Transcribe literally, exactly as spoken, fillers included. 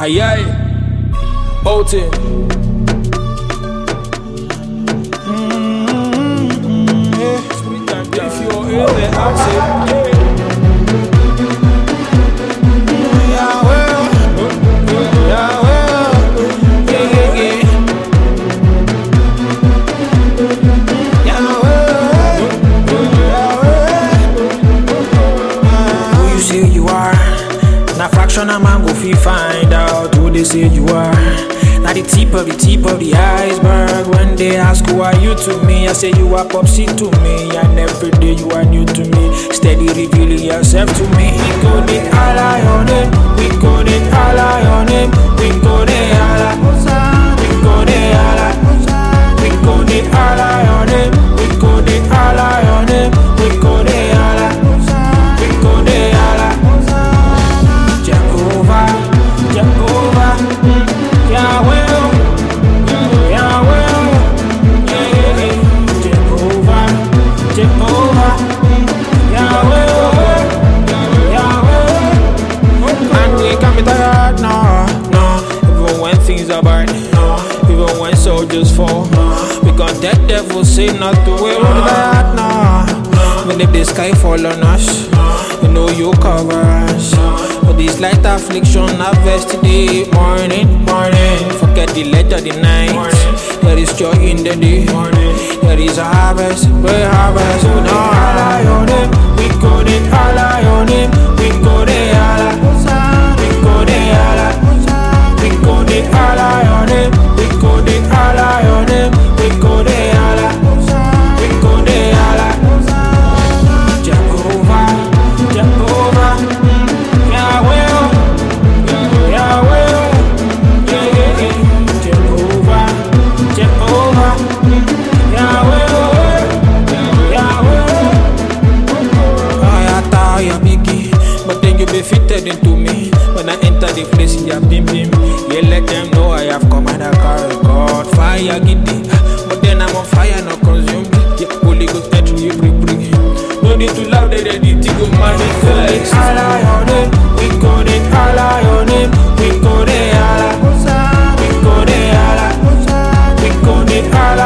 Aye aye, Bolton. Mm-hmm. Yeah. If you're in the outside, yeah. Na fraction of man go fi find out who they say you are. Na the tip of the tip of the iceberg. When they ask who are you to me, I say you are popsy to me. And every day you are new to me, steady revealing yourself to me. We go the ally on him, we go the ally on him, we go the ally, we go the ally, we go the ally on him, we go the ally on him, we go the ally, we go the ally. Jehovah, Jehovah, Yahweh, Yahweh, yeah, Jehovah, Jehovah, Yahweh, Yahweh. And we can't be tired, no, no. Even when things are bad, no. Even when soldiers fall, no. Because that devil say not to wear tired, no. When if the sky fall on us, you know you cover us. But this light affliction harvest today, morning, morning. Forget the late of the night. There is joy in the day. There is a harvest, we harvest. We don't ally on him, we go the ally on him, we go the ally, we go the ally, we go the ally on him, we go the ally on him, we go the ally, we go the ally. Jehovah, Jehovah. Fitted into me when I enter the place, yeah, bim bim. Yeah, let them know I have come and I carry God fire, giddy. But then I'm on fire, not consume. Yeah, Holy Ghost enter you, break, break. No need to love, they ready to go manifest. Ally on him, we go the ally on him, we go the ally, we go the ally, we go the ally.